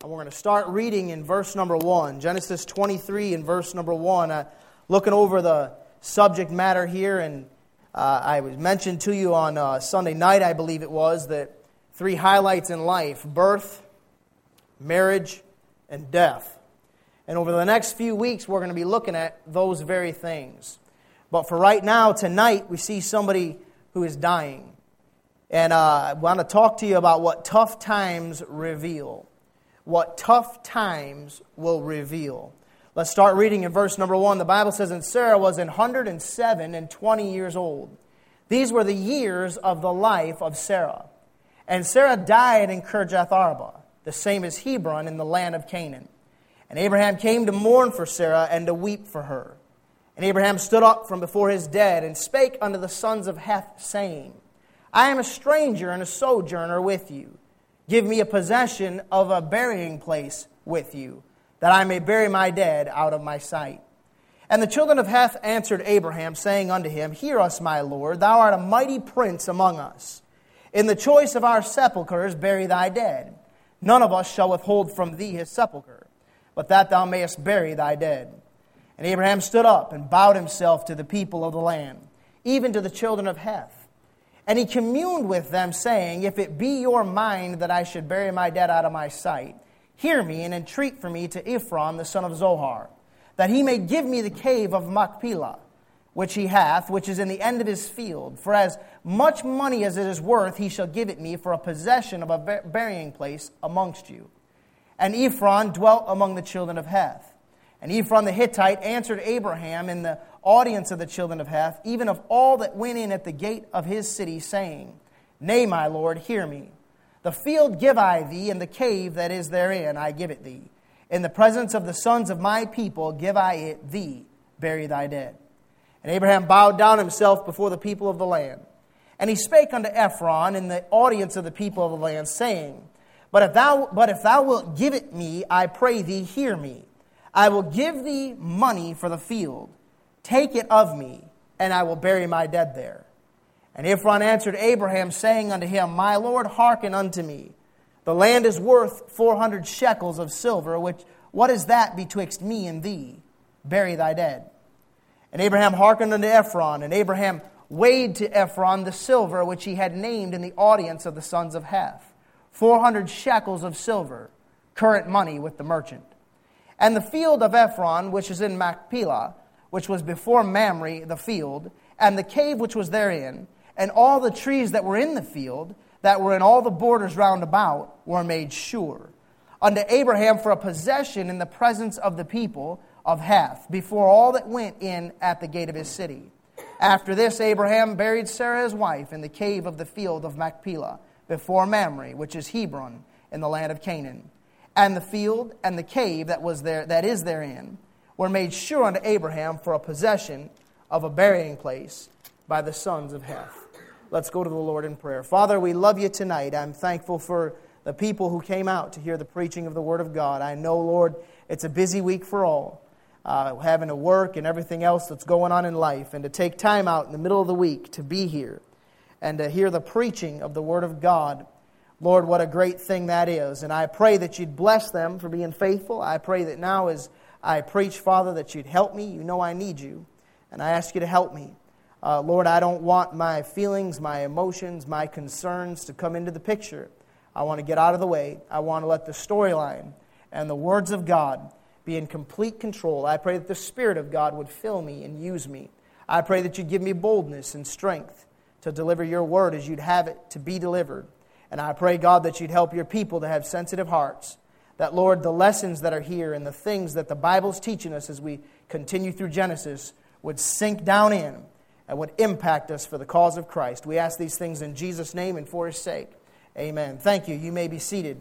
And we're going to start reading in verse number 1. Genesis 23 and verse number 1. Looking over the subject matter here, and I was mentioned to you on Sunday night, I believe it was, that 3 highlights in life: birth, marriage, and death. And over the next few weeks, we're going to be looking at those very things. But for right now, tonight, we see somebody who is dying. And I want to talk to you about what tough times reveal. What tough times will reveal. Let's start reading in verse number 1. The Bible says, "And Sarah was 107 and 20 years old. These were the years of the life of Sarah. And Sarah died in Kirjath Arba, the same as Hebron in the land of Canaan. And Abraham came to mourn for Sarah and to weep for her. And Abraham stood up from before his dead and spake unto the sons of Heth, saying, I am a stranger and a sojourner with you. Give me a possession of a burying place with you, that I may bury my dead out of my sight. And the children of Heth answered Abraham, saying unto him, Hear us, my Lord, thou art a mighty prince among us. In the choice of our sepulchres bury thy dead. None of us shall withhold from thee his sepulchre, but that thou mayest bury thy dead. And Abraham stood up and bowed himself to the people of the land, even to the children of Heth. And he communed with them, saying, If it be your mind that I should bury my dead out of my sight, hear me and entreat for me to Ephron the son of Zohar, that he may give me the cave of Machpelah, which he hath, which is in the end of his field. For as much money as it is worth, he shall give it me for a possession of a burying place amongst you. And Ephron dwelt among the children of Heth. And Ephron the Hittite answered Abraham in the audience of the children of Heth, even of all that went in at the gate of his city, saying, Nay, my Lord, hear me. The field give I thee, and the cave that is therein I give it thee. In the presence of the sons of my people give I it thee, bury thy dead. And Abraham bowed down himself before the people of the land. And he spake unto Ephron in the audience of the people of the land, saying, But if thou wilt give it me, I pray thee, hear me. I will give thee money for the field. Take it of me, and I will bury my dead there. And Ephron answered Abraham, saying unto him, My Lord, hearken unto me. The land is worth 400 shekels of silver, which what is that betwixt me and thee? Bury thy dead. And Abraham hearkened unto Ephron, and Abraham weighed to Ephron the silver which he had named in the audience of the sons of Heth, 400 shekels of silver, current money with the merchant. And the field of Ephron, which is in Machpelah, which was before Mamre the field, and the cave which was therein, and all the trees that were in the field, that were in all the borders round about, were made sure unto Abraham for a possession in the presence of the people of Heth, before all that went in at the gate of his city. After this, Abraham buried Sarah his wife in the cave of the field of Machpelah, before Mamre, which is Hebron, in the land of Canaan. And the field and the cave that is therein were made sure unto Abraham for a possession of a burying place by the sons of Heth. Let's go to the Lord in prayer. Father, we love you tonight. I'm thankful for the people who came out to hear the preaching of the Word of God. I know, Lord, it's a busy week for all, having to work and everything else that's going on in life, and to take time out in the middle of the week to be here and to hear the preaching of the Word of God. Lord, what a great thing that is. And I pray that you'd bless them for being faithful. I pray that now as I preach, Father, that you'd help me. You know I need you. And I ask you to help me. Lord, I don't want my feelings, my emotions, my concerns to come into the picture. I want to get out of the way. I want to let the storyline and the words of God be in complete control. I pray that the Spirit of God would fill me and use me. I pray that you'd give me boldness and strength to deliver your word as you'd have it to be delivered. And I pray, God, that you'd help your people to have sensitive hearts. That, Lord, the lessons that are here and the things that the Bible's teaching us as we continue through Genesis would sink down in and would impact us for the cause of Christ. We ask these things in Jesus' name and for His sake. Amen. Thank you. You may be seated.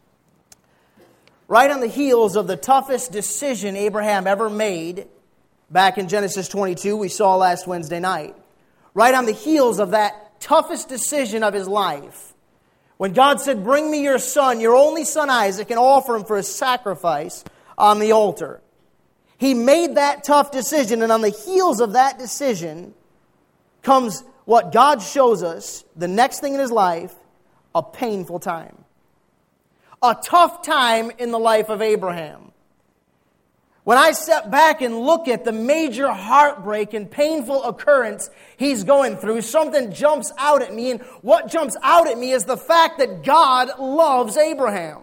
Right on the heels of the toughest decision Abraham ever made, back in Genesis 22, we saw last Wednesday night. Right on the heels of that toughest decision of his life, when God said, Bring me your son, your only son Isaac, and offer him for a sacrifice on the altar. He made that tough decision, and on the heels of that decision comes what God shows us, the next thing in his life, a painful time. a tough time in the life of Abraham. When I step back and look at the major heartbreak and painful occurrence he's going through, something jumps out at me. And what jumps out at me is the fact that God loves Abraham.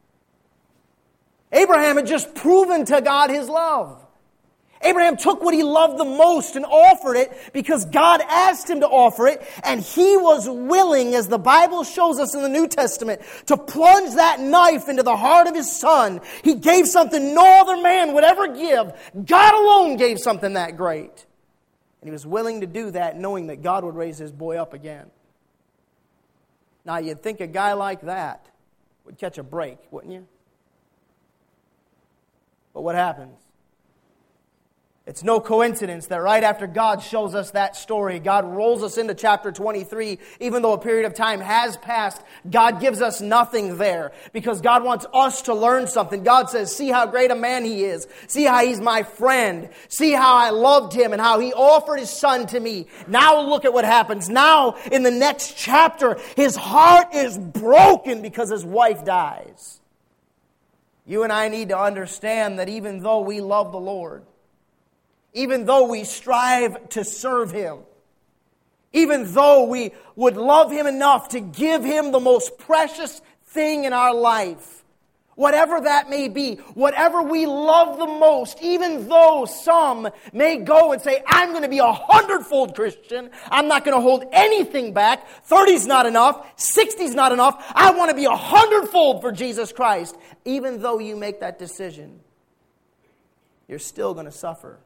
Abraham had just proven to God his love. Abraham took what he loved the most and offered it because God asked him to offer it, and he was willing, as the Bible shows us in the New Testament, to plunge that knife into the heart of his son. He gave something no other man would ever give. God alone gave something that great. And he was willing to do that, knowing that God would raise his boy up again. Now, you'd think a guy like that would catch a break, wouldn't you? But what happens? It's no coincidence that right after God shows us that story, God rolls us into chapter 23. Even though a period of time has passed, God gives us nothing there because God wants us to learn something. God says, see how great a man he is. See how he's my friend. See how I loved him and how he offered his son to me. Now look at what happens. Now in the next chapter, his heart is broken because his wife dies. You and I need to understand that even though we love the Lord, even though we strive to serve Him, even though we would love Him enough to give Him the most precious thing in our life, whatever that may be, whatever we love the most, even though some may go and say, I'm going to be 100-fold Christian, I'm not going to hold anything back, 30's not enough, 60's not enough, I want to be 100-fold for Jesus Christ. Even though you make that decision, you're still going to suffer.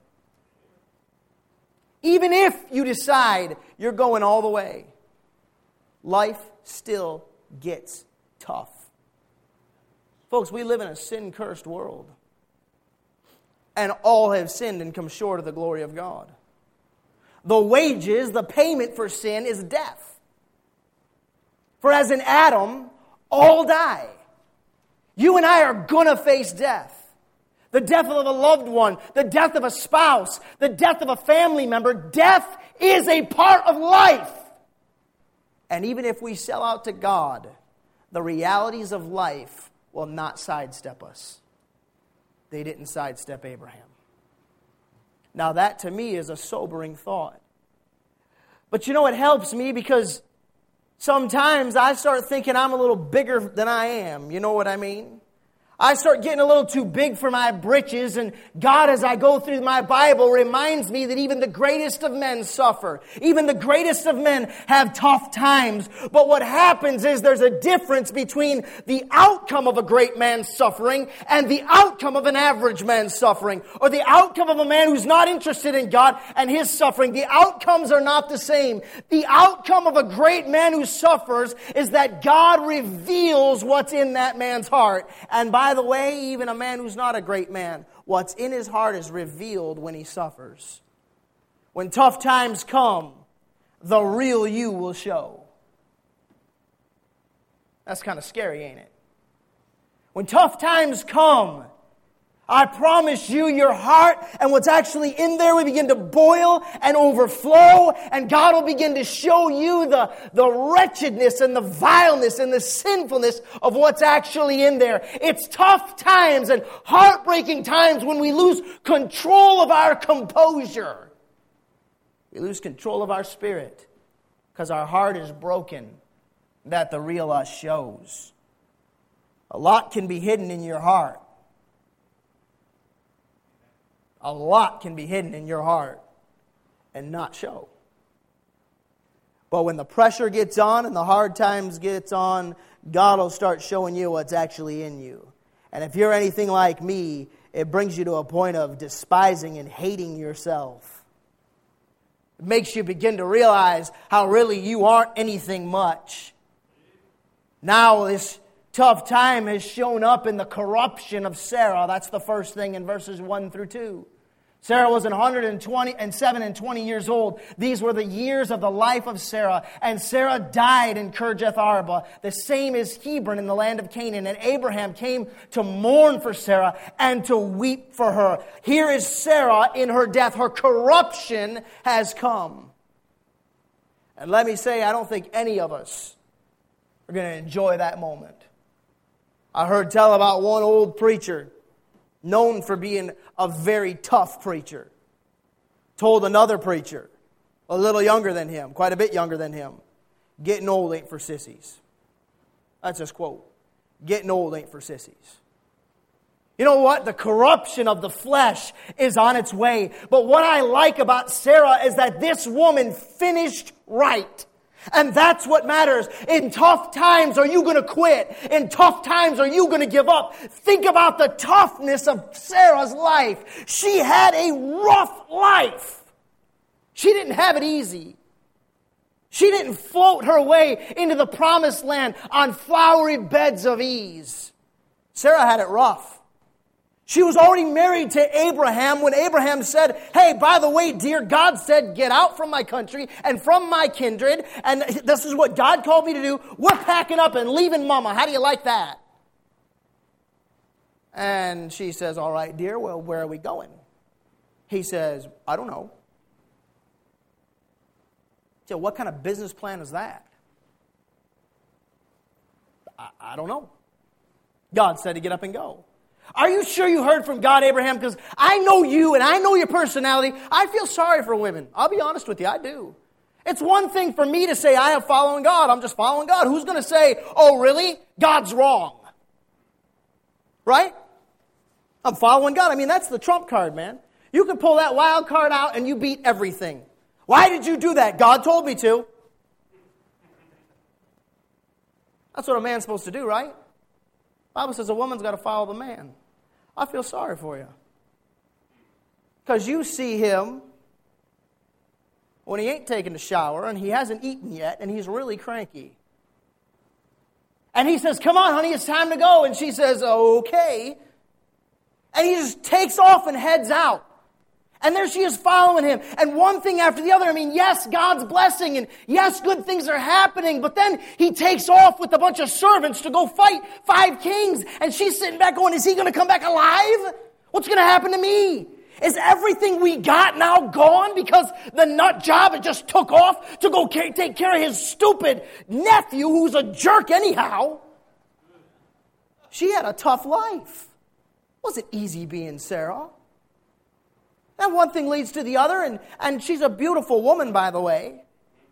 Even if you decide you're going all the way, life still gets tough. Folks, we live in a sin-cursed world. And all have sinned and come short of the glory of God. The wages, the payment for sin is death. For as in Adam, all die. You and I are going to face death. The death of a loved one, the death of a spouse, the death of a family member. Death is a part of life. And even if we sell out to God, the realities of life will not sidestep us. They didn't sidestep Abraham. Now that to me is a sobering thought. But you know, it helps me because sometimes I start thinking I'm a little bigger than I am. You know what I mean? I start getting a little too big for my britches, and God, as I go through my Bible, reminds me that even the greatest of men suffer. Even the greatest of men have tough times. But what happens is there's a difference between the outcome of a great man's suffering and the outcome of an average man's suffering, or the outcome of a man who's not interested in God and his suffering. The outcomes are not the same. The outcome of a great man who suffers is that God reveals what's in that man's heart. And by the way, even a man who's not a great man, what's in his heart is revealed when he suffers. When tough times come, the real you will show. That's kind of scary, ain't it? When tough times come, I promise you, your heart and what's actually in there will begin to boil and overflow, and God will begin to show you the wretchedness and the vileness and the sinfulness of what's actually in there. It's tough times and heartbreaking times when we lose control of our composure. We lose control of our spirit because our heart is broken, that the real us shows. A lot can be hidden in your heart. A lot can be hidden in your heart and not show. But when the pressure gets on and the hard times gets on, God will start showing you what's actually in you. And if you're anything like me, it brings you to a point of despising and hating yourself. It makes you begin to realize how really you aren't anything much. Now this tough time has shown up in the corruption of Sarah. That's the first thing in verses 1 through 2. Sarah was 127 and 20 years old. These were the years of the life of Sarah. And Sarah died in Kirjath Arba. The same is Hebron in the land of Canaan. And Abraham came to mourn for Sarah and to weep for her. Here is Sarah in her death. Her corruption has come. And let me say, I don't think any of us are going to enjoy that moment. I heard tell about one old preacher, known for being a very tough preacher, told another preacher, a little younger than him, quite a bit younger than him, getting old ain't for sissies. That's his quote. Getting old ain't for sissies. You know what? The corruption of the flesh is on its way. But what I like about Sarah is that this woman finished right. And that's what matters. In tough times, are you going to quit? In tough times, are you going to give up? Think about the toughness of Sarah's life. She had a rough life. She didn't have it easy. She didn't float her way into the promised land on flowery beds of ease. Sarah had it rough. She was already married to Abraham when Abraham said, hey, by the way, dear, God said, get out from my country and from my kindred, and this is what God called me to do. We're packing up and leaving Mama. How do you like that? And she says, all right, dear, well, where are we going? He says, I don't know. So what kind of business plan is that? I don't know. God said to get up and go. Are you sure you heard from God, Abraham? Because I know you and I know your personality. I feel sorry for women. I'll be honest with you, I do. It's one thing for me to say I am following God. I'm just following God. Who's going to say, oh, really? God's wrong. Right? I'm following God. I mean, that's the trump card, man. You can pull that wild card out and you beat everything. Why did you do that? God told me to. That's what a man's supposed to do, right? The Bible says a woman's got to follow the man. I feel sorry for you. Because you see him when he ain't taken a shower and he hasn't eaten yet and he's really cranky. And he says, come on, honey, it's time to go. And she says, okay. And he just takes off and heads out. And there she is following him. And one thing after the other. I mean, yes, God's blessing. And yes, good things are happening. But then he takes off with a bunch of servants to go fight 5 kings. And she's sitting back going, is he going to come back alive? What's going to happen to me? Is everything we got now gone because the nut job it just took off to go take care of his stupid nephew who's a jerk anyhow? She had a tough life. It wasn't easy being Sarah. And one thing leads to the other, and she's a beautiful woman, by the way.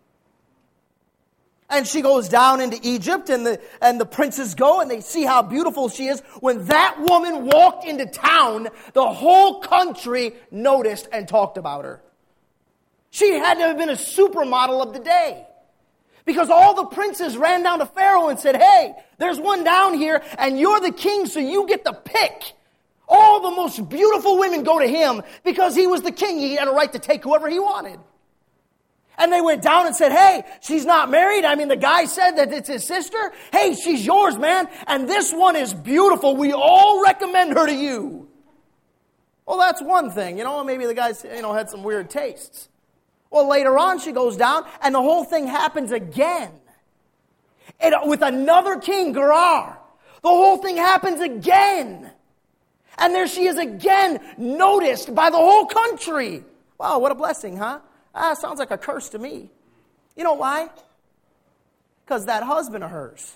And she goes down into Egypt, and the princes go, and they see how beautiful she is. When that woman walked into town, the whole country noticed and talked about her. She had to have been a supermodel of the day. Because all the princes ran down to Pharaoh and said, hey, there's one down here, and you're the king, so you get the pick. All the most beautiful women go to him because he was the king. He had a right to take whoever he wanted. And they went down and said, hey, she's not married. I mean, the guy said that it's his sister. Hey, she's yours, man. And this one is beautiful. We all recommend her to you. Well, that's one thing. Maybe the guy, had some weird tastes. Well, later on, she goes down and the whole thing happens again. With another king, Gerar. The whole thing happens again. And there she is again, noticed by the whole country. Wow, what a blessing, huh? Sounds like a curse to me. You know why? Because that husband of hers.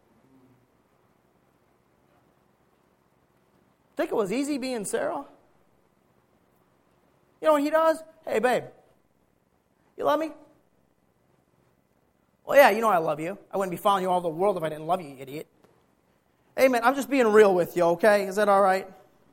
Think it was easy being Sarah? You know what he does? Hey, babe, you love me? Well, yeah, I love you. I wouldn't be following you all over the world if I didn't love you, you idiot. Hey, man, I'm just being real with you, okay? Is that all right?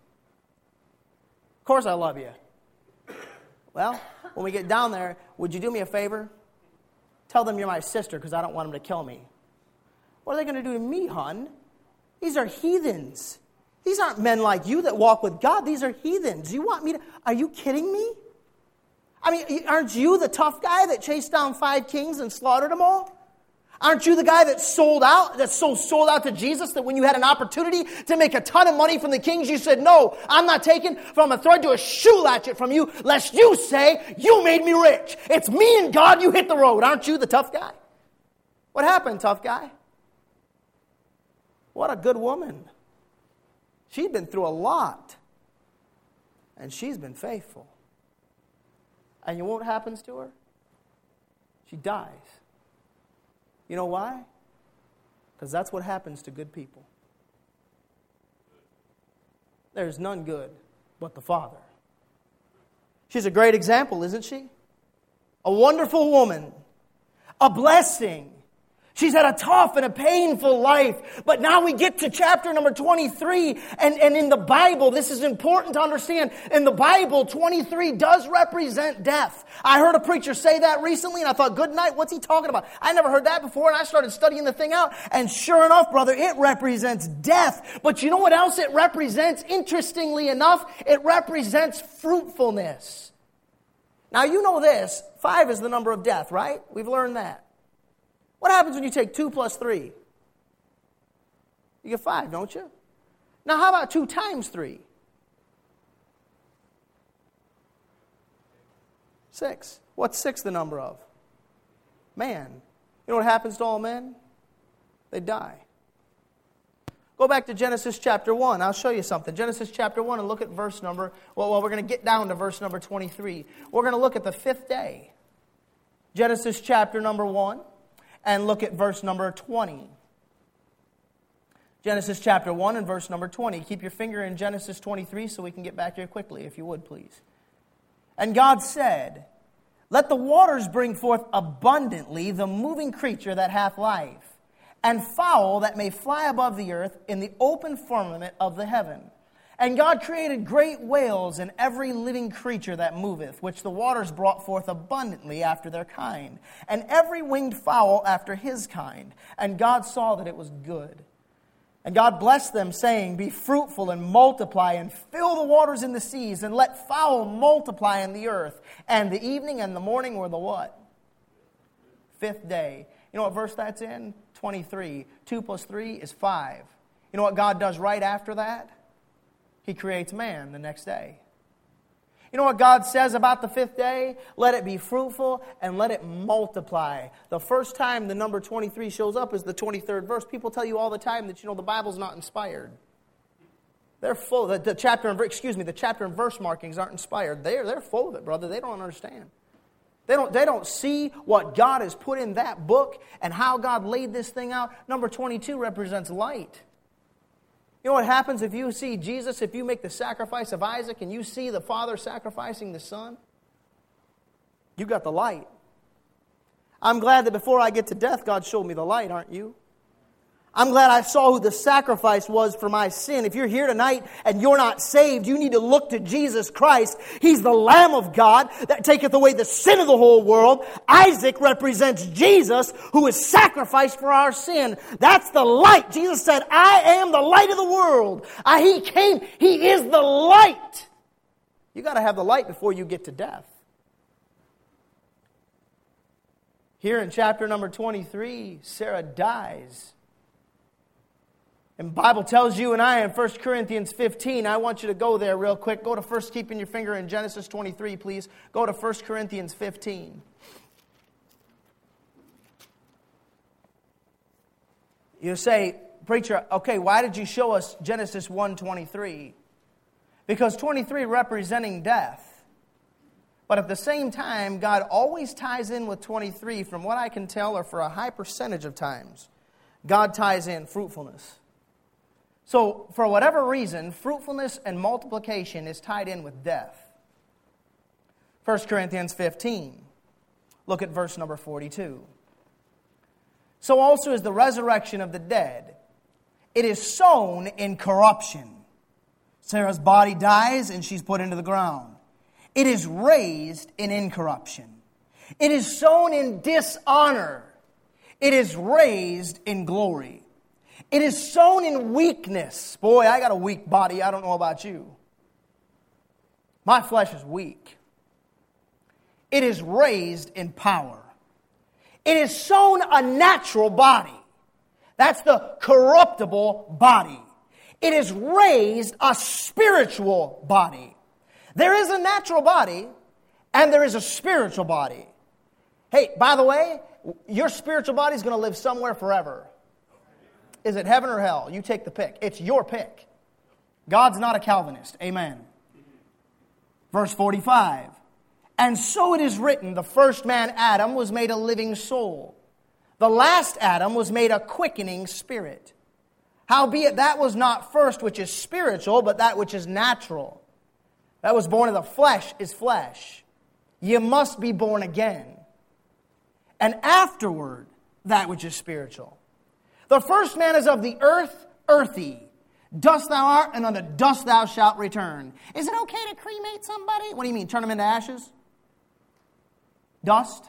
Of course I love you. Well, when we get down there, would you do me a favor? Tell them you're my sister because I don't want them to kill me. What are they going to do to me, hon? These are heathens. These aren't men like you that walk with God. These are heathens. You want me to... Are you kidding me? I mean, aren't you the tough guy that chased down 5 kings and slaughtered them all? Aren't you the guy that's sold out to Jesus that when you had an opportunity to make a ton of money from the kings, you said, no, I'm not taking from a thread to a shoe latchet from you, lest you say, you made me rich. It's me and God, you hit the road. Aren't you the tough guy? What happened, tough guy? What a good woman. She'd been through a lot. And she's been faithful. And you know what happens to her? She dies. You know why? Because that's what happens to good people. There's none good but the Father. She's a great example, isn't she? A wonderful woman. A blessing. She's had a tough and a painful life. But now we get to chapter number 23. And in the Bible, this is important to understand. In the Bible, 23 does represent death. I heard a preacher say that recently, and I thought, good night, what's he talking about? I never heard that before, and I started studying the thing out. And sure enough, brother, it represents death. But you know what else it represents? Interestingly enough, it represents fruitfulness. Now, you know this. 5 is the number of death, right? We've learned that. What happens when you take 2 plus 3? You get 5, don't you? Now, how about 2 times 3? 6. What's 6 the number of? Man. You know what happens to all men? They die. Go back to Genesis chapter 1. I'll show you something. Genesis chapter 1 and look at verse number, well, we're going to get down to verse number 23. We're going to look at the 5th day. Genesis chapter number 1. And look at verse number 20. Genesis chapter 1 and verse number 20. Keep your finger in Genesis 23 so we can get back here quickly, if you would, please. And God said, let the waters bring forth abundantly the moving creature that hath life, and fowl that may fly above the earth in the open firmament of the heaven. And God created great whales and every living creature that moveth, which the waters brought forth abundantly after their kind, and every winged fowl after his kind. And God saw that it was good. And God blessed them, saying, be fruitful and multiply, and fill the waters in the seas, and let fowl multiply in the earth. And the evening and the morning were the what? 5th day. You know what verse that's in? 23. 2 plus 3 is 5. You know what God does right after that? He creates man the next day. You know what God says about the 5th day? Let it be fruitful and let it multiply. The first time the number 23 shows up is the 23rd verse. People tell you all the time that, the Bible's not inspired. They're full. The chapter and verse markings aren't inspired. They're full of it, brother. They don't understand. They don't see what God has put in that book and how God laid this thing out. Number 22 represents light. You know what happens if you see Jesus, if you make the sacrifice of Isaac and you see the Father sacrificing the Son? You got the light. I'm glad that before I get to death, God showed me the light, aren't you? I'm glad I saw who the sacrifice was for my sin. If you're here tonight and you're not saved, you need to look to Jesus Christ. He's the Lamb of God that taketh away the sin of the whole world. Isaac represents Jesus, who is sacrificed for our sin. That's the light. Jesus said, I am the light of the world. He came. He is the light. You got to have the light before you get to death. Here in chapter number 23, Sarah dies. And the Bible tells you and I in 1 Corinthians 15, I want you to go there real quick. Go to first, keeping your finger in Genesis 23, please. Go to 1 Corinthians 15. You say, preacher, okay, why did you show us Genesis 1:23? Because 23 representing death. But at the same time, God always ties in with 23, from what I can tell, or for a high percentage of times, God ties in fruitfulness. So, for whatever reason, fruitfulness and multiplication is tied in with death. 1 Corinthians 15. Look at verse number 42. So also is the resurrection of the dead. It is sown in corruption. Sarah's body dies and she's put into the ground. It is raised in incorruption. It is sown in dishonor. It is raised in glory. It is sown in weakness. Boy, I got a weak body. I don't know about you. My flesh is weak. It is raised in power. It is sown a natural body. That's the corruptible body. It is raised a spiritual body. There is a natural body and there is a spiritual body. Hey, by the way, your spiritual body is going to live somewhere forever. Is it heaven or hell? You take the pick. It's your pick. God's not a Calvinist. Amen. Verse 45. And so it is written, the first man, Adam, was made a living soul. The last Adam was made a quickening spirit. Howbeit that was not first which is spiritual, but that which is natural. That was born of the flesh is flesh. You must be born again. And afterward, that which is spiritual. The first man is of the earth, earthy. Dust thou art, and unto dust thou shalt return. Is it okay to cremate somebody? What do you mean, turn them into ashes? Dust?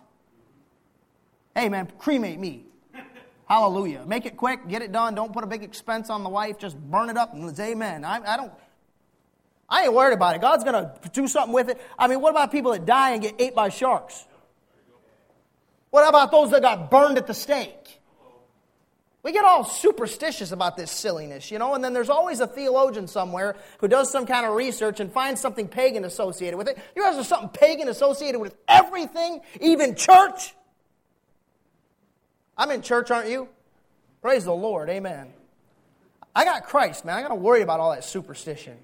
Hey man, cremate me. Hallelujah. Make it quick, get it done. Don't put a big expense on the wife. Just burn it up and say amen. I ain't worried about it. God's going to do something with it. I mean, what about people that die and get ate by sharks? What about those that got burned at the stake? We get all superstitious about this silliness, and then there's always a theologian somewhere who does some kind of research and finds something pagan associated with it. You guys, there's something pagan associated with everything, even church. I'm in church, aren't you? Praise the Lord, amen. I got Christ, man. I got to worry about all that superstition.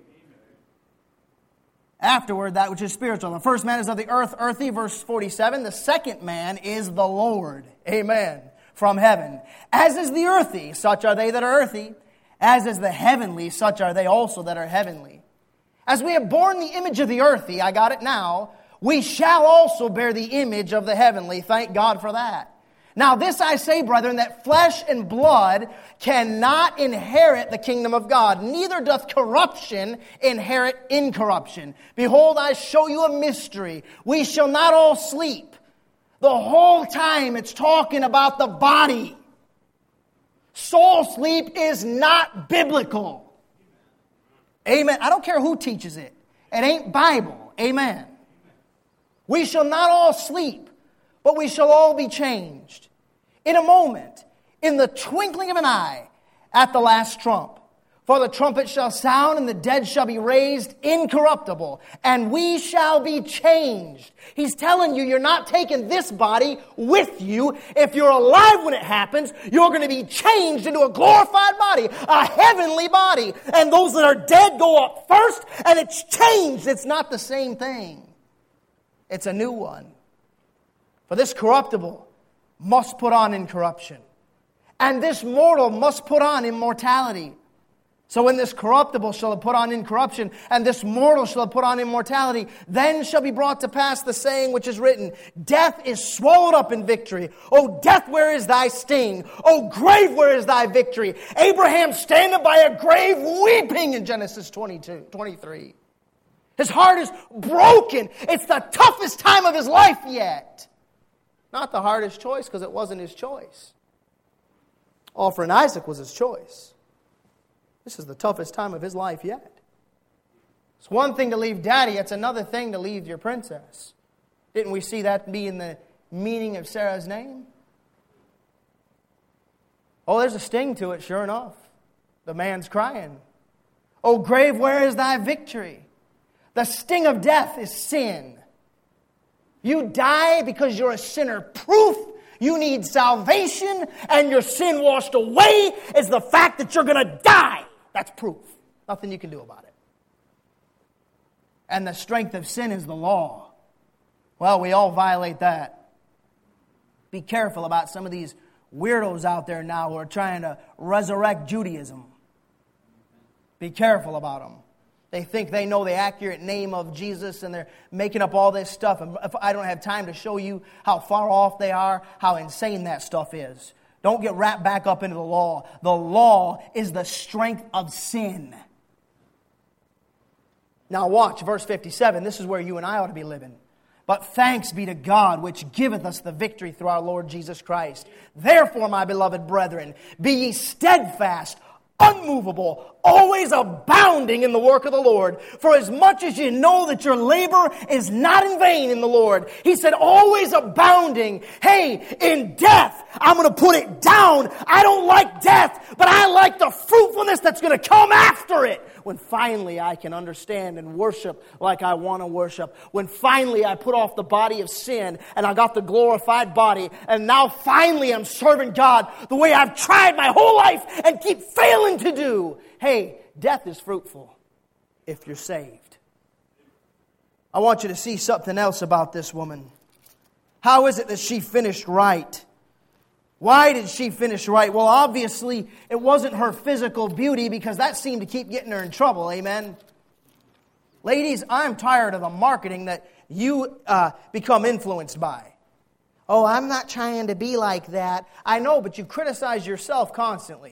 Afterward, that which is spiritual. The first man is of the earth, earthy, verse 47. The second man is the Lord, amen, from heaven. As is the earthy, such are they that are earthy. As is the heavenly, such are they also that are heavenly. As we have borne the image of the earthy, I got it now, we shall also bear the image of the heavenly. Thank God for that. Now this I say, brethren, that flesh and blood cannot inherit the kingdom of God. Neither doth corruption inherit incorruption. Behold, I show you a mystery. We shall not all sleep. The whole time it's talking about the body. Soul sleep is not biblical. Amen. I don't care who teaches it. It ain't Bible. Amen. We shall not all sleep, but we shall all be changed. In a moment, in the twinkling of an eye, at the last trump. For the trumpet shall sound, and the dead shall be raised incorruptible, and we shall be changed. He's telling you, you're not taking this body with you. If you're alive when it happens, you're going to be changed into a glorified body, a heavenly body. And those that are dead go up first, and it's changed. It's not the same thing. It's a new one. For this corruptible must put on incorruption, and this mortal must put on immortality. So when this corruptible shall have put on incorruption, and this mortal shall have put on immortality, then shall be brought to pass the saying which is written, Death is swallowed up in victory. O death, where is thy sting? O grave, where is thy victory? Abraham standing by a grave weeping in Genesis 23. His heart is broken. It's the toughest time of his life yet. Not the hardest choice, because it wasn't his choice. Offering Isaac was his choice. This is the toughest time of his life yet. It's one thing to leave daddy, it's another thing to leave your princess. Didn't we see that be in the meaning of Sarah's name? Oh, there's a sting to it, sure enough. The man's crying. O grave, where is thy victory? The sting of death is sin. You die because you're a sinner. Proof you need salvation and your sin washed away is the fact that you're going to die. That's proof. Nothing you can do about it. And the strength of sin is the law. Well, we all violate that. Be careful about some of these weirdos out there now who are trying to resurrect Judaism. Be careful about them. They think they know the accurate name of Jesus, and they're making up all this stuff. And if I don't have time to show you how far off they are, how insane that stuff is. Don't get wrapped back up into the law. The law is the strength of sin. Now watch, verse 57. This is where you and I ought to be living. But thanks be to God, which giveth us the victory through our Lord Jesus Christ. Therefore, my beloved brethren, be ye steadfast, unmovable, always abounding in the work of the Lord. For as much as you know that your labor is not in vain in the Lord. He said always abounding. Hey, in death, I'm going to put it down. I don't like death, but I like the fruitfulness that's going to come after it. When finally I can understand and worship like I want to worship. When finally I put off the body of sin and I got the glorified body. And now finally I'm serving God the way I've tried my whole life and keep failing to do. Hey, death is fruitful if you're saved. I want you to see something else about this woman. How is it that she finished right? Why did she finish right? Well, obviously, it wasn't her physical beauty, because that seemed to keep getting her in trouble. Amen? Ladies, I'm tired of the marketing that you become influenced by. Oh, I'm not trying to be like that. I know, but you criticize yourself constantly.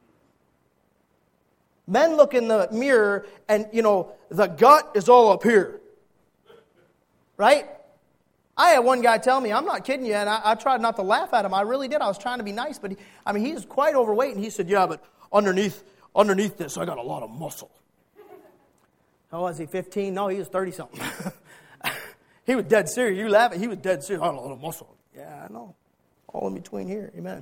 Men look in the mirror and, the gut is all up here. Right? I had one guy tell me, I'm not kidding you, and I tried not to laugh at him. I really did. I was trying to be nice, but he's quite overweight, and he said, yeah, but underneath this, I got a lot of muscle. How was he, 15? No, he was 30-something. He was dead serious. You laugh at, he was dead serious. I got a lot of muscle. Yeah, I know. All in between here. Amen.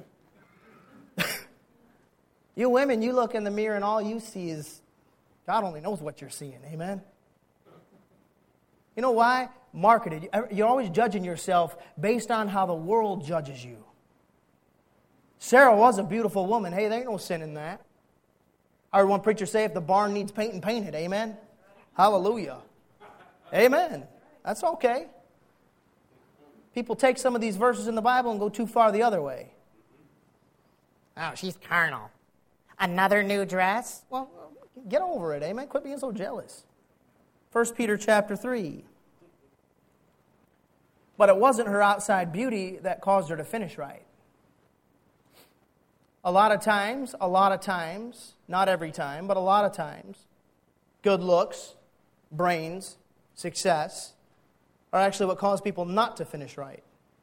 You women, you look in the mirror and all you see is, God only knows what you're seeing. Amen. You know why? Marketed. You're always judging yourself based on how the world judges you. Sarah was a beautiful woman. Hey, there ain't no sin in that. I heard one preacher say, if the barn needs painting, paint it. Amen. Hallelujah. Amen. That's okay. People take some of these verses in the Bible and go too far the other way. Oh, she's carnal. Another new dress? Well, get over it, amen? Quit being so jealous. 1 Peter chapter 3. But it wasn't her outside beauty that caused her to finish right. A lot of times, not every time, but a lot of times, good looks, brains, success are actually what cause people not to finish right.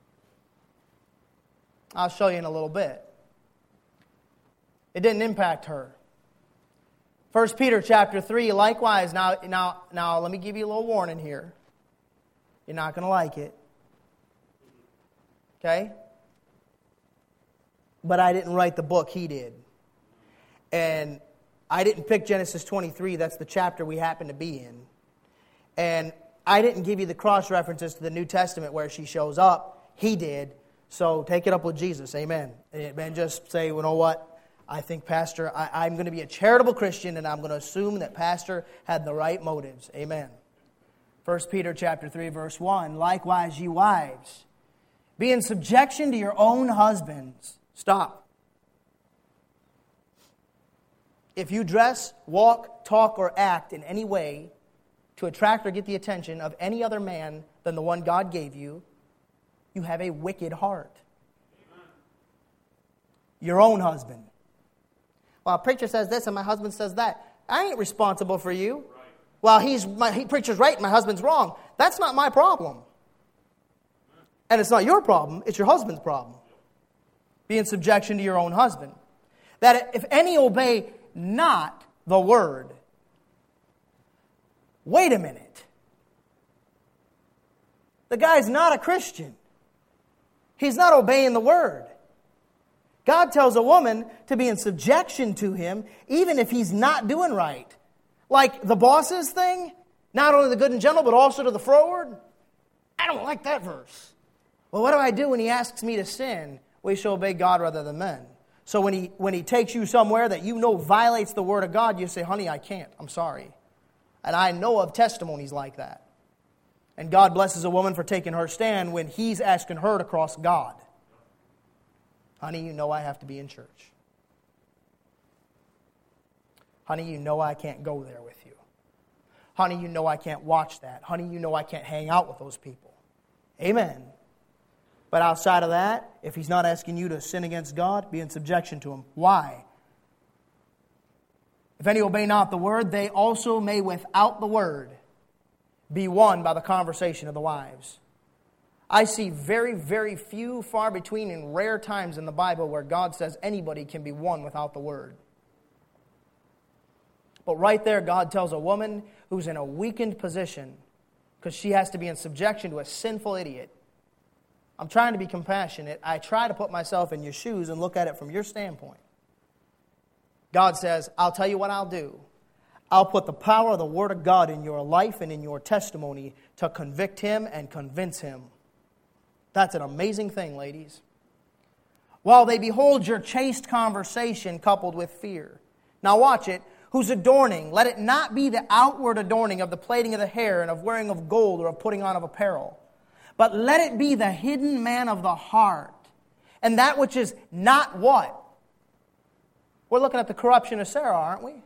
I'll show you in a little bit. It didn't impact her. 1 Peter chapter 3, likewise. Now, let me give you a little warning here. You're not going to like it. Okay? But I didn't write the book, he did. And I didn't pick Genesis 23, that's the chapter we happen to be in. And I didn't give you the cross-references to the New Testament where she shows up. He did. So take it up with Jesus. Amen. And just say, you know what? I think Pastor, I'm going to be a charitable Christian, and I'm going to assume that Pastor had the right motives. Amen. 1 Peter chapter 3, verse 1. Likewise, ye wives, be in subjection to your own husbands. Stop. If you dress, walk, talk, or act in any way to attract or get the attention of any other man than the one God gave you, you have a wicked heart. Your own husband. Well, a preacher says this and my husband says that. I ain't responsible for you. Right. Well, preacher's right and my husband's wrong. That's not my problem. And it's not your problem, it's your husband's problem. Be in subjection to your own husband. That if any obey not the word. Wait a minute. The guy's not a Christian. He's not obeying the word. God tells a woman to be in subjection to him, even if he's not doing right. Like the bosses thing, not only the good and gentle, but also to the froward. I don't like that verse. Well, what do I do when he asks me to sin? We shall obey God rather than men. So when he takes you somewhere that you know violates the word of God, you say, honey, I can't. I'm sorry. And I know of testimonies like that. And God blesses a woman for taking her stand when he's asking her to cross God. Honey, you know I have to be in church. Honey, you know I can't go there with you. Honey, you know I can't watch that. Honey, you know I can't hang out with those people. Amen. But outside of that, if he's not asking you to sin against God, be in subjection to him. Why? If any obey not the word, they also may without the word be won by the conversation of the wives. I see very, very few, far between, and rare times in the Bible where God says anybody can be won without the word. But right there, God tells a woman who's in a weakened position because she has to be in subjection to a sinful idiot. I'm trying to be compassionate. I try to put myself in your shoes and look at it from your standpoint. God says, I'll tell you what I'll do. I'll put the power of the Word of God in your life and in your testimony to convict him and convince him. That's an amazing thing, ladies. While they behold your chaste conversation coupled with fear. Now watch it. Whose adorning, let it not be the outward adorning of the plaiting of the hair and of wearing of gold or of putting on of apparel. But let it be the hidden man of the heart, And that which is not what? We're looking at the corruption of Sarah, aren't we?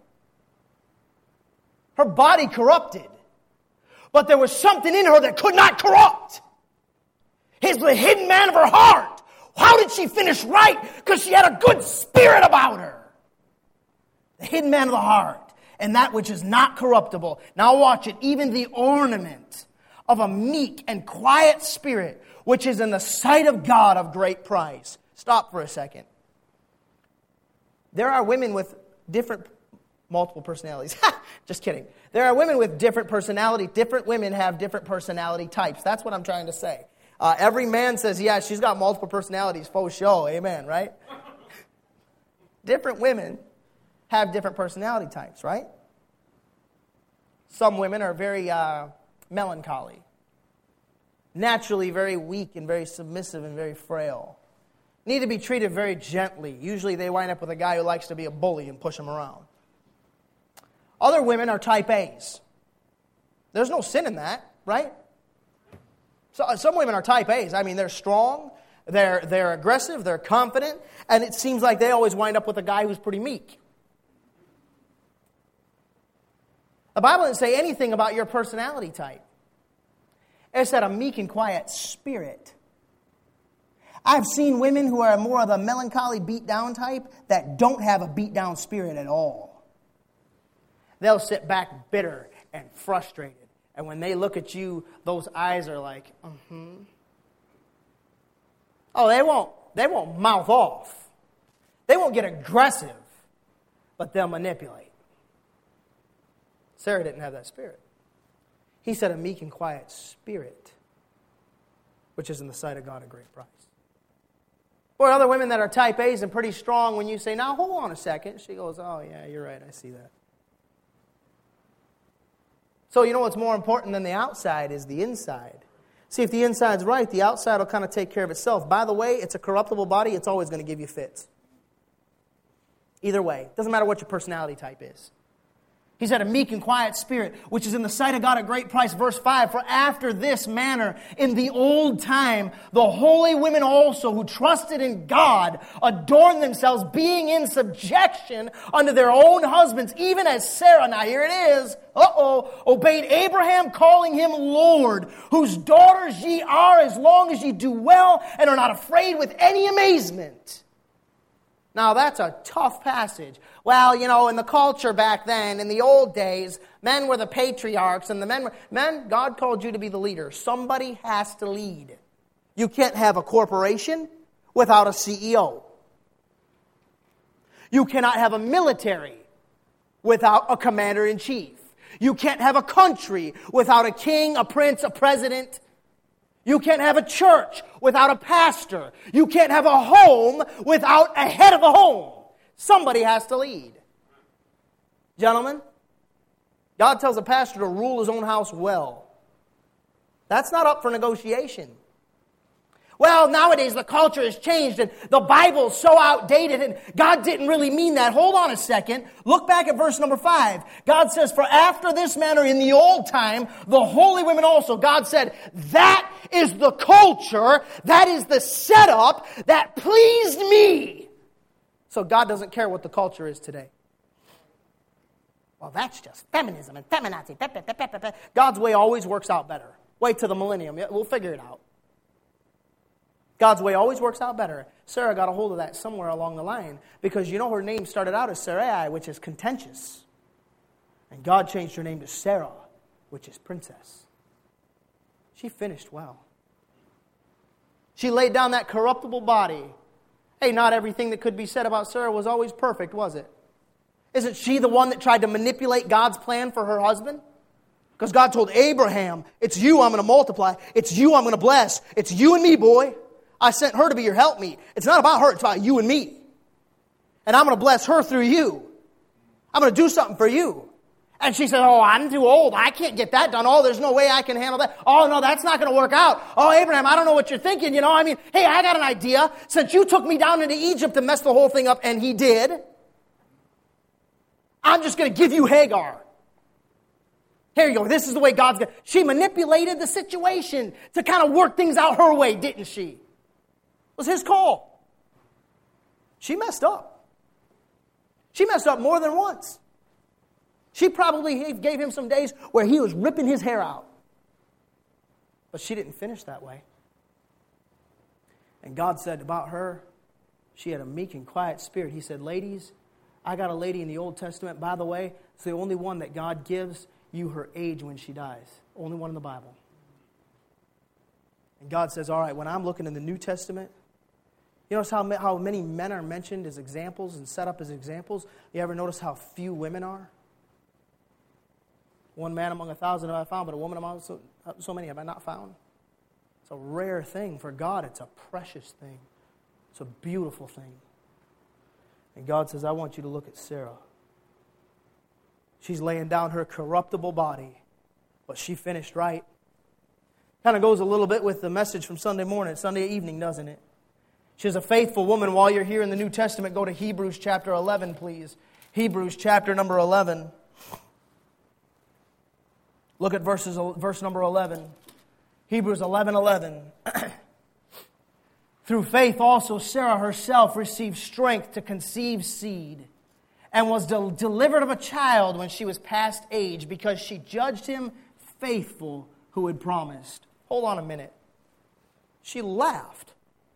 Her body corrupted. But there was something in her that could not corrupt. He's the hidden man of her heart. How did she finish right? Because she had a good spirit about her. The hidden man of the heart. And that which is not corruptible. Now watch it. Even the ornament of a meek and quiet spirit, which is in the sight of God of great price. Stop for a second. There are women with multiple personalities. Just kidding. There are women with different personality. Different women have different personality types. That's what I'm trying to say. Every man says, yeah, she's got multiple personalities. Faux show. Amen, right? Different women have different personality types, right? Some women are very melancholy. Naturally very weak and very submissive and very frail. Need to be treated very gently. Usually they wind up with a guy who likes to be a bully and push him around. Other women are type A's. There's no sin in that, right? So, some women are type A's. I mean, they're strong, they're aggressive, they're confident, and it seems like they always wind up with a guy who's pretty meek. The Bible didn't say anything about your personality type. It said a meek and quiet spirit. I've seen women who are more of the melancholy, beat-down type that don't have a beat-down spirit at all. They'll sit back bitter and frustrated. And when they look at you, those eyes are like, Oh, they won't mouth off. They won't get aggressive, but they'll manipulate. Sarah didn't have that spirit. He said a meek and quiet spirit, which is in the sight of God a great price. Or other women that are type A's and pretty strong, when you say, now hold on a second, she goes, oh yeah, you're right, I see that. So you know what's more important than the outside is the inside. See, if the inside's right, the outside will kind of take care of itself. By the way, it's a corruptible body, it's always going to give you fits. Either way, doesn't matter what your personality type is. He said a meek and quiet spirit, which is in the sight of God a great price. Verse 5, for after this manner, in the old time, the holy women also who trusted in God adorned themselves, being in subjection unto their own husbands, even as Sarah, now here it is, obeyed Abraham, calling him Lord, whose daughters ye are, as long as ye do well, and are not afraid with any amazement. Now, that's a tough passage. Well, you know, in the culture back then, in the old days, men were the patriarchs, and men, God called you to be the leader. Somebody has to lead. You can't have a corporation without a CEO. You cannot have a military without a commander-in-chief. You can't have a country without a king, a prince, a president. You can't have a church without a pastor. You can't have a home without a head of a home. Somebody has to lead. Gentlemen, God tells a pastor to rule his own house well. That's not up for negotiation. Well, nowadays the culture has changed and the Bible's so outdated and God didn't really mean that. Hold on a second. Look back at verse number 5. God says, for after this manner in the old time, the holy women also. God said, that is the culture, that is the setup that pleased me. So God doesn't care what the culture is today. Well, that's just feminism and feminazi. God's way always works out better. Wait till the millennium. We'll figure it out. God's way always works out better. Sarah got a hold of that somewhere along the line because you know her name started out as Sarai, which is contentious. And God changed her name to Sarah, which is princess. She finished well. She laid down that corruptible body. Hey, not everything that could be said about Sarah was always perfect, was it? Isn't she the one that tried to manipulate God's plan for her husband? Because God told Abraham, it's you I'm going to multiply. It's you I'm going to bless. It's you and me, boy. I sent her to be your helpmeet. It's not about her, it's about you and me. And I'm going to bless her through you. I'm going to do something for you. And she said, oh, I'm too old. I can't get that done. Oh, there's no way I can handle that. Oh, no, that's not going to work out. Oh, Abraham, I don't know what you're thinking. You know, I mean, hey, I got an idea. Since you took me down into Egypt and messed the whole thing up, and he did, I'm just going to give you Hagar. Here you go. This is the way God's going to... She manipulated the situation to kind of work things out her way, didn't she? It was his call. She messed up. She messed up more than once. She probably gave him some days where he was ripping his hair out. But she didn't finish that way. And God said about her, she had a meek and quiet spirit. He said, ladies, I got a lady in the Old Testament. By the way, it's the only one that God gives you her age when she dies. Only one in the Bible. And God says, all right, when I'm looking in the New Testament, you notice how many men are mentioned as examples and set up as examples? You ever notice how few women are? One man among 1,000 have I found, but a woman among so many have I not found. It's a rare thing. For God, it's a precious thing. It's a beautiful thing. And God says, I want you to look at Sarah. She's laying down her corruptible body, but she finished right. Kind of goes a little bit with the message from Sunday morning, Sunday evening, doesn't it? She's a faithful woman. While you're here in the New Testament, go to Hebrews chapter 11, please. Hebrews chapter number 11. Look at verse number 11. Hebrews 11:11. Through faith also Sarah herself received strength to conceive seed and was delivered of a child when she was past age because she judged him faithful who had promised. Hold on a minute. She laughed.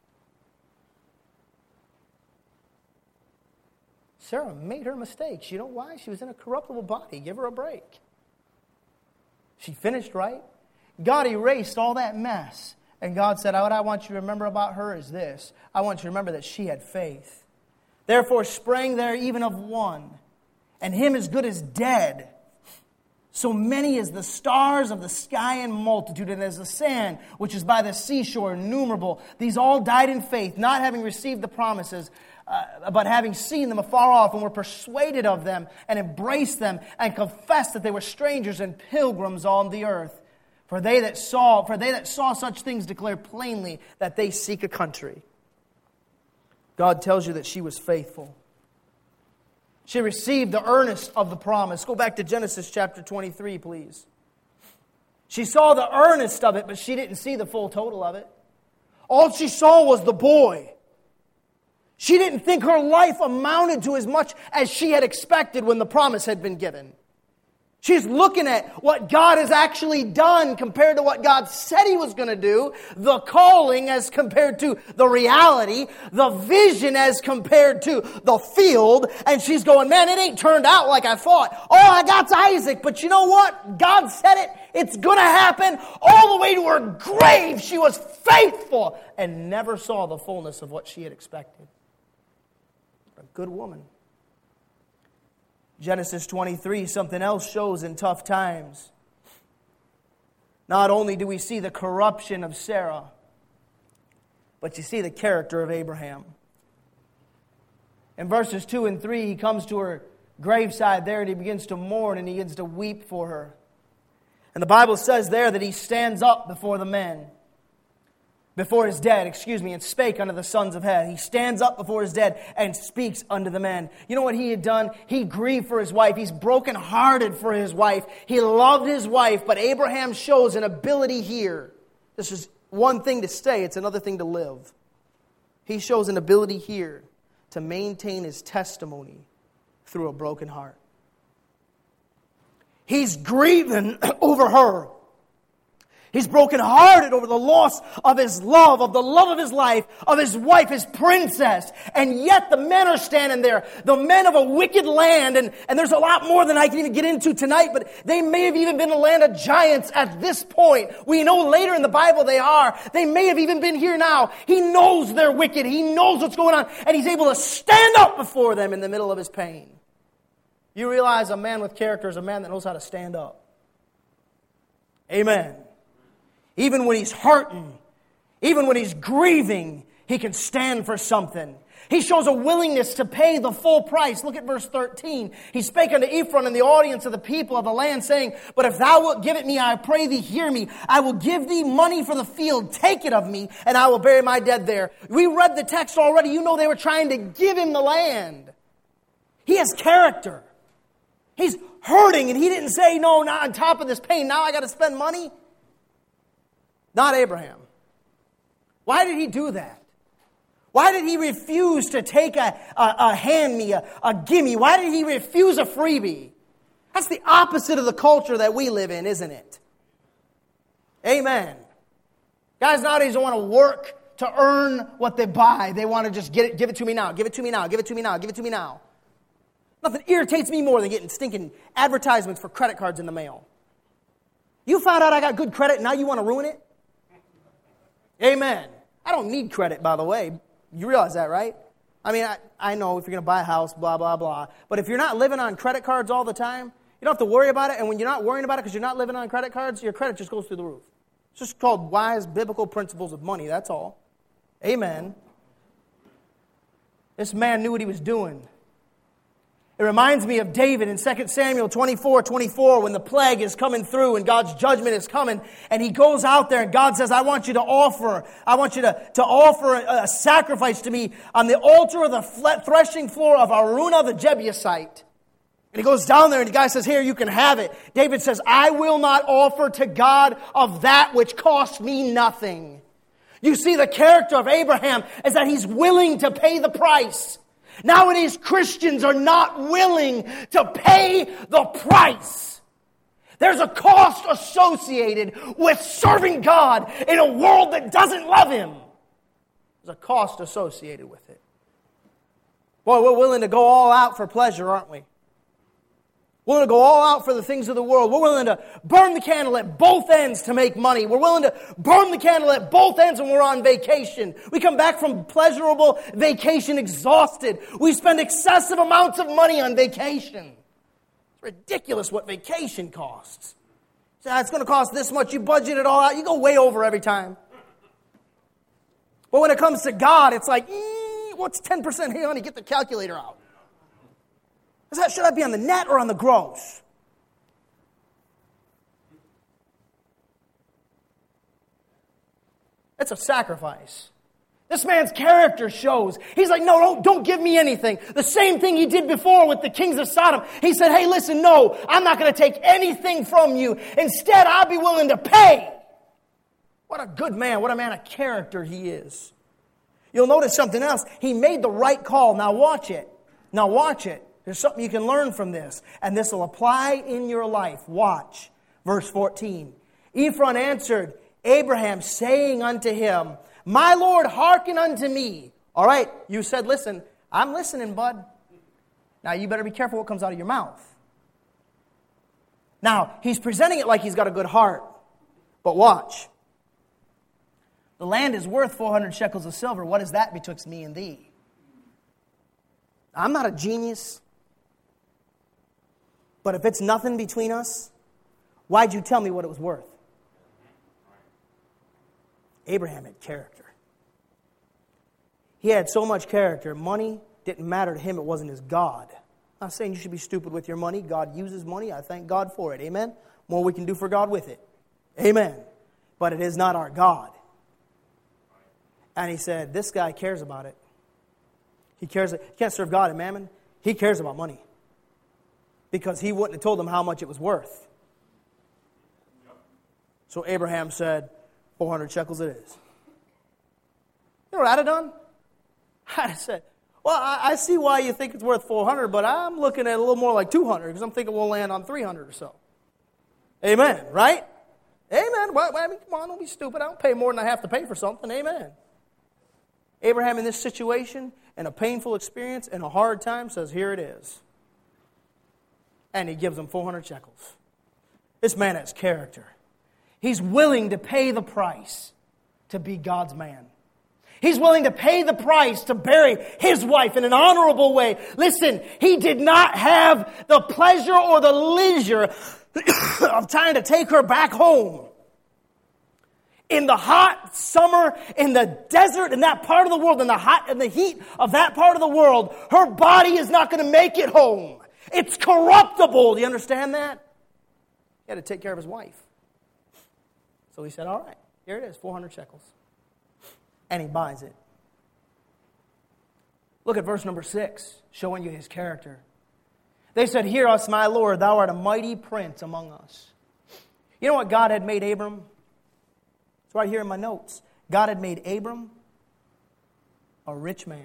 Sarah made her mistakes. You know why? She was in a corruptible body. Give her a break. She finished right. God erased all that mess. And God said, what I want you to remember about her is this. I want you to remember that she had faith. Therefore sprang there even of one, and him as good as dead. So many as the stars of the sky in multitude, and as the sand which is by the seashore innumerable. These all died in faith, not having received the promises, but having seen them afar off, and were persuaded of them, and embraced them, and confessed that they were strangers and pilgrims on the earth. For they that saw such things declare plainly that they seek a country. God tells you that she was faithful. She received the earnest of the promise. Go back to Genesis chapter 23, please. She saw the earnest of it, but she didn't see the full total of it. All she saw was the boy. She didn't think her life amounted to as much as she had expected when the promise had been given. She's looking at what God has actually done compared to what God said He was going to do, the calling as compared to the reality, the vision as compared to the field, and she's going, man, it ain't turned out like I thought. Oh, I got Isaac, but you know what? God said it. It's going to happen. All the way to her grave, she was faithful and never saw the fullness of what she had expected. A good woman. Genesis 23, something else shows in tough times. Not only do we see the corruption of Sarah, but you see the character of Abraham. In verses 2 and 3, he comes to her graveside there and he begins to mourn and he begins to weep for her. And the Bible says there that he stands up before the men. Before his dead, and spake unto the sons of Heth. He stands up before his dead and speaks unto the men. You know what he had done? He grieved for his wife. He's brokenhearted for his wife. He loved his wife, but Abraham shows an ability here. This is one thing to say, it's another thing to live. He shows an ability here to maintain his testimony through a broken heart. He's grieving over her. He's brokenhearted over the loss of his love, of the love of his life, of his wife, his princess. And yet the men are standing there, the men of a wicked land. And there's a lot more than I can even get into tonight, but they may have even been a land of giants at this point. We know later in the Bible they are. They may have even been here now. He knows they're wicked. He knows what's going on. And he's able to stand up before them in the middle of his pain. You realize a man with character is a man that knows how to stand up. Amen. Even when he's hurting, even when he's grieving, he can stand for something. He shows a willingness to pay the full price. Look at verse 13. He spake unto Ephron and the audience of the people of the land, saying, but if thou wilt give it me, I pray thee, hear me. I will give thee money for the field. Take it of me, and I will bury my dead there. We read the text already. You know they were trying to give him the land. He has character. He's hurting, and he didn't say, no, not on top of this pain. Now I got to spend money. Not Abraham. Why did he do that? Why did he refuse to take a hand-me, a gimme? Why did he refuse a freebie? That's the opposite of the culture that we live in, isn't it? Amen. Guys nowadays don't want to work to earn what they buy. They want to just give it to me now, give it to me now, give it to me now, give it to me now. Nothing irritates me more than getting stinking advertisements for credit cards in the mail. You found out I got good credit, and now you want to ruin it? Amen. I don't need credit, by the way. You realize that, right? I mean, I know if you're going to buy a house, blah, blah, blah. But if you're not living on credit cards all the time, you don't have to worry about it. And when you're not worrying about it because you're not living on credit cards, your credit just goes through the roof. It's just called wise biblical principles of money, that's all. Amen. This man knew what he was doing. It reminds me of David in 2 Samuel 24:24 when the plague is coming through and God's judgment is coming. And he goes out there and God says, I want you to offer a sacrifice to me on the altar of the threshing floor of Araunah the Jebusite. And he goes down there and the guy says, here, you can have it. David says, I will not offer to God of that which costs me nothing. You see, the character of Abraham is that he's willing to pay the price. Nowadays, Christians are not willing to pay the price. There's a cost associated with serving God in a world that doesn't love Him. There's a cost associated with it. Boy, we're willing to go all out for pleasure, aren't we? We're willing to go all out for the things of the world. We're willing to burn the candle at both ends to make money. We're willing to burn the candle at both ends when we're on vacation. We come back from pleasurable vacation exhausted. We spend excessive amounts of money on vacation. It's ridiculous what vacation costs. It's going to cost this much. You budget it all out. You go way over every time. But when it comes to God, it's like, what's 10%? Hey, honey, get the calculator out. Should I be on the net or on the gross? It's a sacrifice. This man's character shows. He's like, no, don't give me anything. The same thing he did before with the kings of Sodom. He said, hey, listen, no, I'm not going to take anything from you. Instead, I'll be willing to pay. What a good man. What a man of character he is. You'll notice something else. He made the right call. Now watch it. There's something you can learn from this, and this will apply in your life. Watch. Verse 14. Ephron answered Abraham, saying unto him, my Lord, hearken unto me. All right, you said listen. I'm listening, bud. Now you better be careful what comes out of your mouth. Now, he's presenting it like he's got a good heart. But watch. The land is worth 400 shekels of silver. What is that betwixt me and thee? I'm not a genius. But if it's nothing between us, why'd you tell me what it was worth? Abraham had character. He had so much character. Money didn't matter to him. It wasn't his God. I'm not saying you should be stupid with your money. God uses money. I thank God for it. Amen? More we can do for God with it. Amen. But it is not our God. And he said, this guy cares about it. He can't serve God and mammon. He cares about money. Because he wouldn't have told them how much it was worth. So Abraham said, 400 shekels it is. You know what I'd have done? I'd have said, well, I see why you think it's worth 400, but I'm looking at a little more like 200 because I'm thinking we'll land on 300 or so. Amen, right? Amen. Well, I mean, come on, don't be stupid. I don't pay more than I have to pay for something. Amen. Abraham in this situation, in a painful experience, in a hard time, says, here it is. And he gives them 400 shekels. This man has character. He's willing to pay the price to be God's man. He's willing to pay the price to bury his wife in an honorable way. Listen, he did not have the pleasure or the leisure of trying to take her back home. In the hot summer, in the desert, in that part of the world, in the heat of that part of the world, her body is not going to make it home. It's corruptible. Do you understand that? He had to take care of his wife. So he said, all right, here it is, 400 shekels. And he buys it. Look at verse number 6, showing you his character. They said, hear us, my Lord, thou art a mighty prince among us. You know what God had made Abram? It's right here in my notes. God had made Abram a rich man.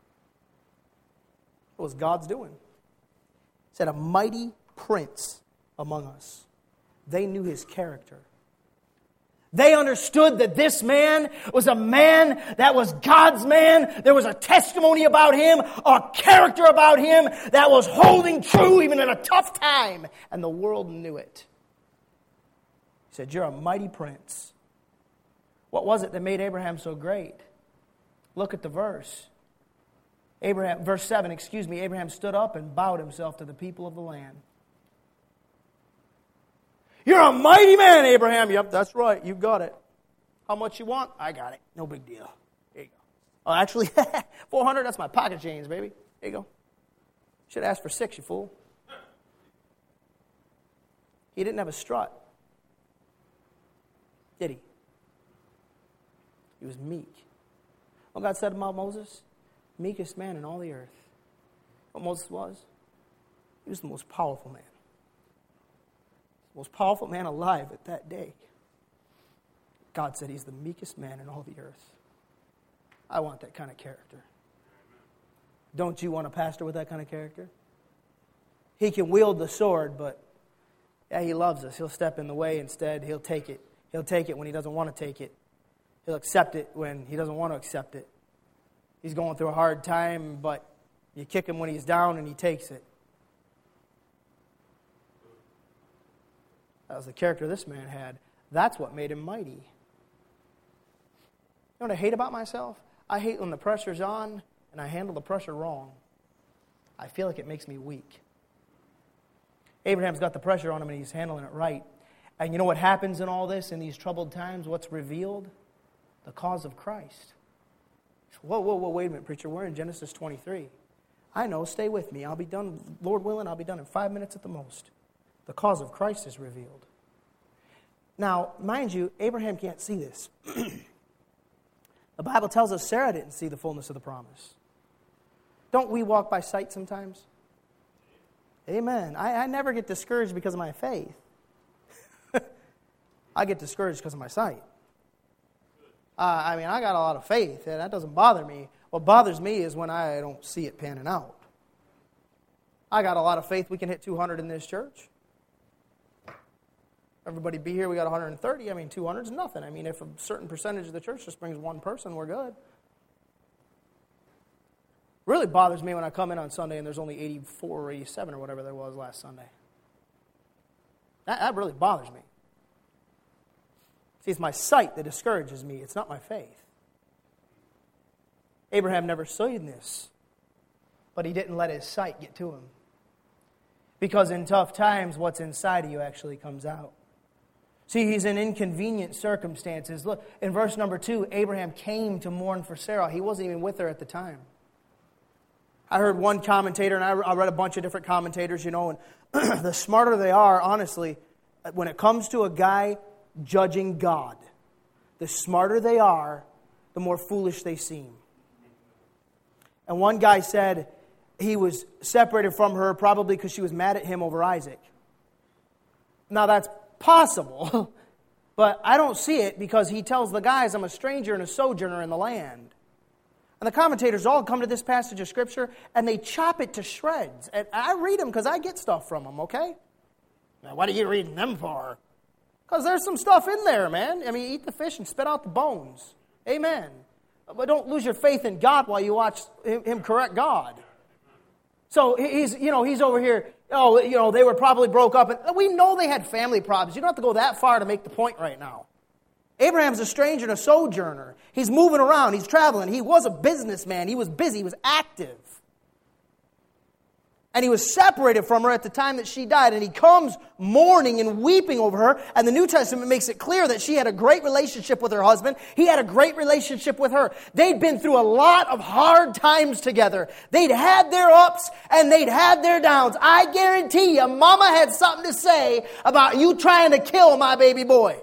It was God's doing. He said, a mighty prince among us. They knew his character. They understood that this man was a man that was God's man. There was a testimony about him, a character about him that was holding true even in a tough time. And the world knew it. He said, you're a mighty prince. What was it that made Abraham so great? Look at the verse. Verse 7, Abraham stood up and bowed himself to the people of the land. You're a mighty man, Abraham. Yep, that's right. You got it. How much you want? I got it. No big deal. Here you go. Oh, actually, 400, that's my pocket change, baby. Here you go. Should have asked for 6, you fool. He didn't have a strut. Did he? He was meek. What God said about Moses? Meekest man in all the earth. What Moses was? He was the most powerful man. The most powerful man alive at that day. God said he's the meekest man in all the earth. I want that kind of character. Don't you want a pastor with that kind of character? He can wield the sword, but yeah, he loves us. He'll step in the way instead. He'll take it. He'll take it when he doesn't want to take it. He'll accept it when he doesn't want to accept it. He's going through a hard time, but you kick him when he's down and he takes it. That was the character this man had. That's what made him mighty. You know what I hate about myself? I hate when the pressure's on and I handle the pressure wrong. I feel like it makes me weak. Abraham's got the pressure on him and he's handling it right. And you know what happens in all this, in these troubled times? What's revealed? The cause of Christ. Whoa, wait a minute, preacher. We're in Genesis 23. I know, stay with me. I'll be done, Lord willing, I'll be done in 5 minutes at the most. The cause of Christ is revealed. Now, mind you, Abraham can't see this. The Bible tells us Sarah didn't see the fullness of the promise. Don't we walk by sight sometimes? Amen. I never get discouraged because of my faith. I get discouraged because of my sight. I got a lot of faith, and that doesn't bother me. What bothers me is when I don't see it panning out. I got a lot of faith we can hit 200 in this church. Everybody be here, we got 130. 200 is nothing. If a certain percentage of the church just brings one person, we're good. Really bothers me when I come in on Sunday and there's only 84 or 87 or whatever there was last Sunday. That really bothers me. See, it's my sight that discourages me. It's not my faith. Abraham never seen this, but he didn't let his sight get to him. Because in tough times, what's inside of you actually comes out. See, he's in inconvenient circumstances. Look, in verse number 2, Abraham came to mourn for Sarah. He wasn't even with her at the time. I heard one commentator, and I read a bunch of different commentators, and the smarter they are, honestly, when it comes to a guy judging God, the smarter they are, the more foolish they seem. And one guy said he was separated from her probably because she was mad at him over Isaac. Now that's possible, but I don't see it because he tells the guys, I'm a stranger and a sojourner in the land. And the commentators all come to this passage of Scripture and they chop it to shreds. And I read them because I get stuff from them, okay? Now, what are you reading them for? Because there's some stuff in there, man. Eat the fish and spit out the bones. Amen. But don't lose your faith in God while you watch Him correct God. So he's over here, they were probably broke up. And we know they had family problems. You don't have to go that far to make the point right now. Abraham's a stranger and a sojourner. He's moving around. He's traveling. He was a businessman. He was busy. He was active. And he was separated from her at the time that she died. And he comes mourning and weeping over her. And the New Testament makes it clear that she had a great relationship with her husband. He had a great relationship with her. They'd been through a lot of hard times together. They'd had their ups and they'd had their downs. I guarantee you, Mama had something to say about you trying to kill my baby boy.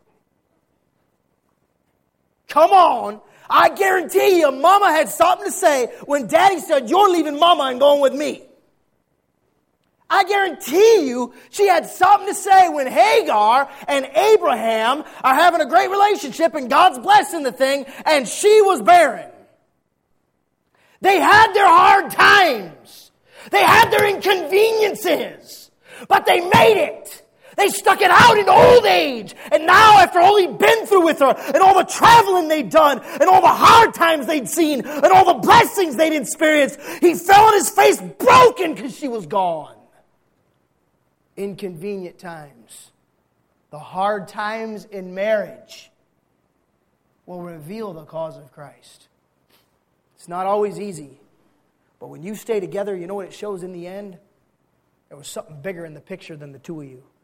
Come on. I guarantee you, Mama had something to say when Daddy said, you're leaving Mama and going with me. I guarantee you she had something to say when Hagar and Abraham are having a great relationship and God's blessing the thing and she was barren. They had their hard times. They had their inconveniences. But they made it. They stuck it out in old age. And now, after all he'd been through with her, and all the traveling they'd done, and all the hard times they'd seen, and all the blessings they'd experienced, he fell on his face broken because she was gone. Inconvenient times. The hard times in marriage will reveal the cause of Christ. It's not always easy. But when you stay together, you know what it shows in the end? There was something bigger in the picture than the two of you.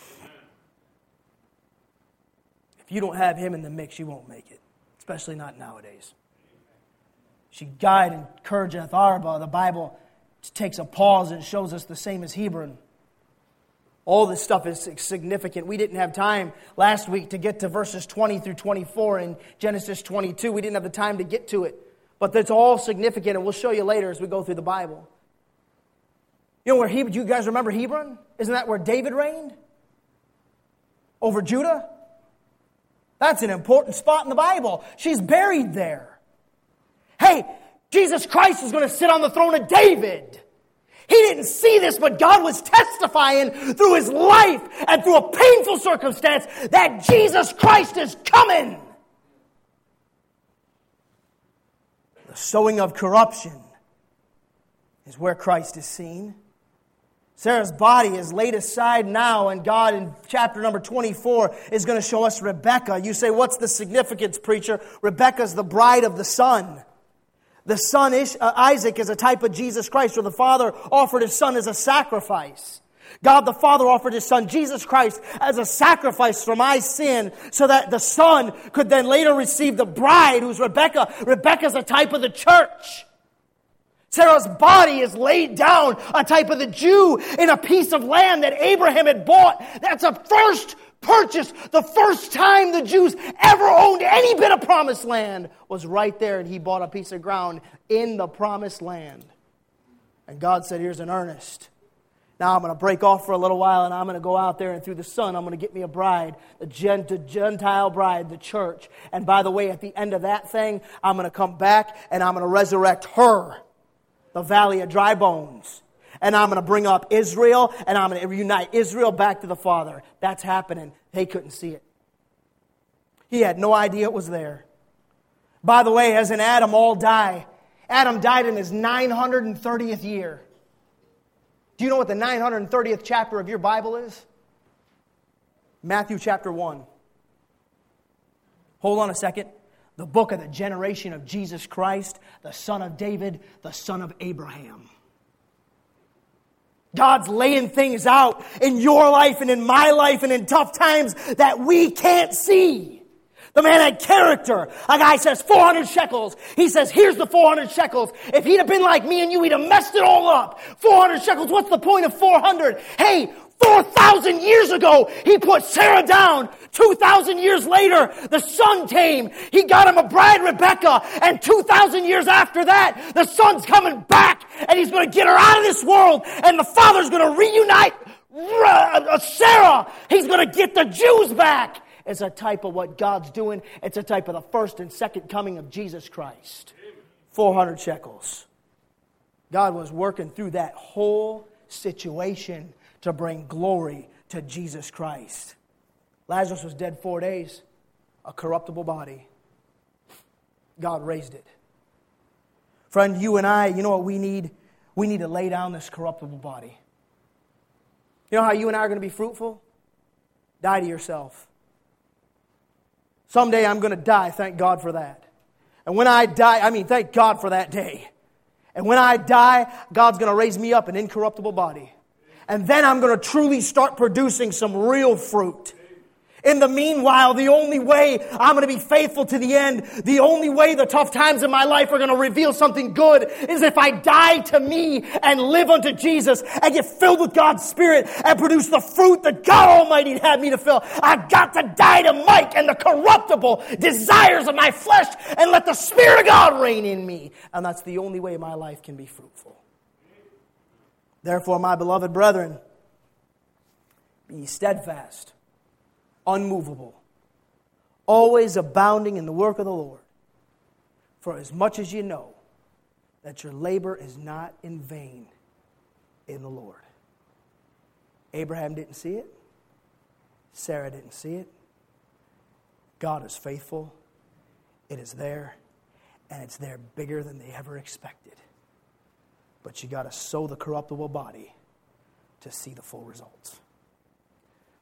If you don't have him in the mix, you won't make it. Especially not nowadays. She guide and encourageth Arba. The Bible takes a pause and shows us the same as Hebron. All this stuff is significant. We didn't have time last week to get to verses 20 through 24 in Genesis 22. We didn't have the time to get to it. But that's all significant, and we'll show you later as we go through the Bible. You know where Hebron? Do you guys remember Hebron? Isn't that where David reigned? Over Judah? That's an important spot in the Bible. She's buried there. Hey, Jesus Christ is going to sit on the throne of David. He didn't see this, but God was testifying through his life and through a painful circumstance that Jesus Christ is coming. The sowing of corruption is where Christ is seen. Sarah's body is laid aside now, and God in chapter number 24 is going to show us Rebekah. You say, what's the significance, preacher? Rebekah's the bride of the son. The son, Isaac, is a type of Jesus Christ, where the father offered his son as a sacrifice. God the Father offered his son, Jesus Christ, as a sacrifice for my sin, so that the son could then later receive the bride, who's Rebekah. Rebekah's a type of the church. Sarah's body is laid down, a type of the Jew, in a piece of land that Abraham had bought. That's a first purchase. The first time the Jews ever owned any bit of promised land was right there, and he bought a piece of ground in the promised land. And God said, here's an earnest. Now I'm going to break off for a little while, and I'm going to go out there, and through the Son, I'm going to get me a bride, the Gentile bride, the church. And by the way, at the end of that thing, I'm going to come back, and I'm going to resurrect her, the valley of dry bones. And I'm going to bring up Israel, and I'm going to reunite Israel back to the Father. That's happening. They couldn't see it. He had no idea it was there. By the way, as in Adam all die, Adam died in his 930th year. Do you know what the 930th chapter of your Bible is? Matthew chapter 1. Hold on a second. The book of the generation of Jesus Christ, the son of David, the son of Abraham. God's laying things out in your life and in my life and in tough times that we can't see. The man had character. A guy says 400 shekels. He says, here's the 400 shekels. If he'd have been like me and you, he'd have messed it all up. 400 shekels, what's the point of 400? Hey, 4,000 years ago, he put Sarah down. 2,000 years later, the son came. He got him a bride, Rebekah. And 2,000 years after that, the son's coming back. And he's going to get her out of this world. And the father's going to reunite Sarah. He's going to get the Jews back. It's a type of what God's doing. It's a type of the first and second coming of Jesus Christ. 400 shekels. God was working through that whole situation to bring glory to Jesus Christ. Lazarus was dead 4 days, a corruptible body. God raised it. Friend, you and I, you know what we need? We need to lay down this corruptible body. You know how you and I are going to be fruitful? Die to yourself. Someday I'm going to die, thank God for that. And when I die, thank God for that day. And when I die, God's going to raise me up an incorruptible body. And then I'm going to truly start producing some real fruit. In the meanwhile, the only way I'm going to be faithful to the end, the only way the tough times in my life are going to reveal something good is if I die to me and live unto Jesus and get filled with God's Spirit and produce the fruit that God Almighty had me to fill. I've got to die to Mike and the corruptible desires of my flesh and let the Spirit of God reign in me. And that's the only way my life can be fruitful. Therefore, my beloved brethren, be steadfast, unmovable, always abounding in the work of the Lord. For as much as you know that your labor is not in vain in the Lord. Abraham didn't see it. Sarah didn't see it. God is faithful. It is there. And it's there bigger than they ever expected. But you got to sow the corruptible body to see the full results.